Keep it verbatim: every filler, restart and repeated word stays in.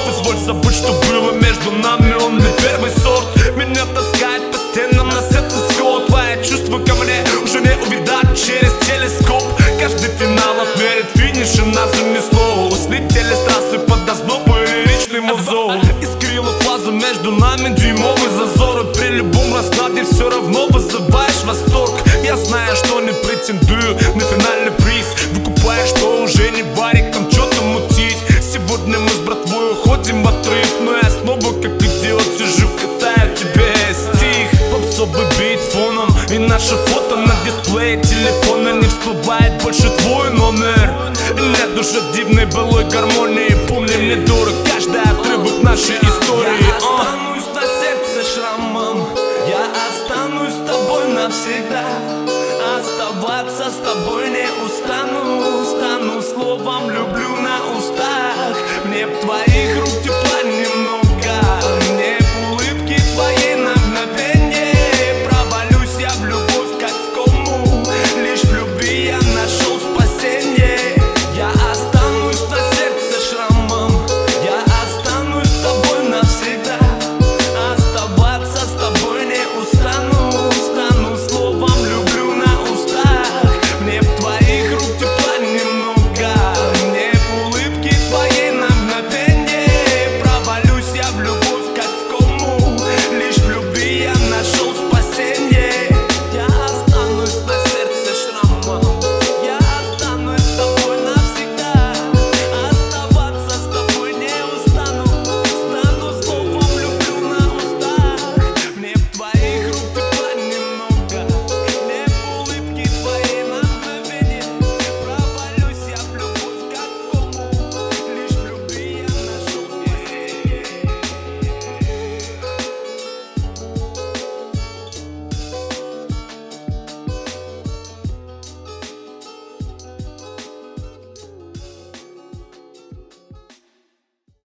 Позволь забыть, что было между нами, он не первый сорт. Меня таскает по стенам на сердце скот. Твои чувства ко мне уже не увидать через телескоп. Каждый финал отмерит финиш, и нас занесло. Слетели с трассы под ознобу и личный мозол. Искрила фазу между нами, дюймовый зазор. И при любом раскладе все равно вызываешь восторг. Я знаю, что не претендую на финальный приз. Выкупаешь, что уже не варик, там что-то мутить. Сегодня мы с братвой уходим в отрыв, но я снова как идиот сижу, катаю тебе стих. Попсовый бит фоном и наше фото на дисплее телефона. Не всплывает больше твой номер. Нет уже дивной былой гармонии. Помни, мне дорог каждый отрывок нашей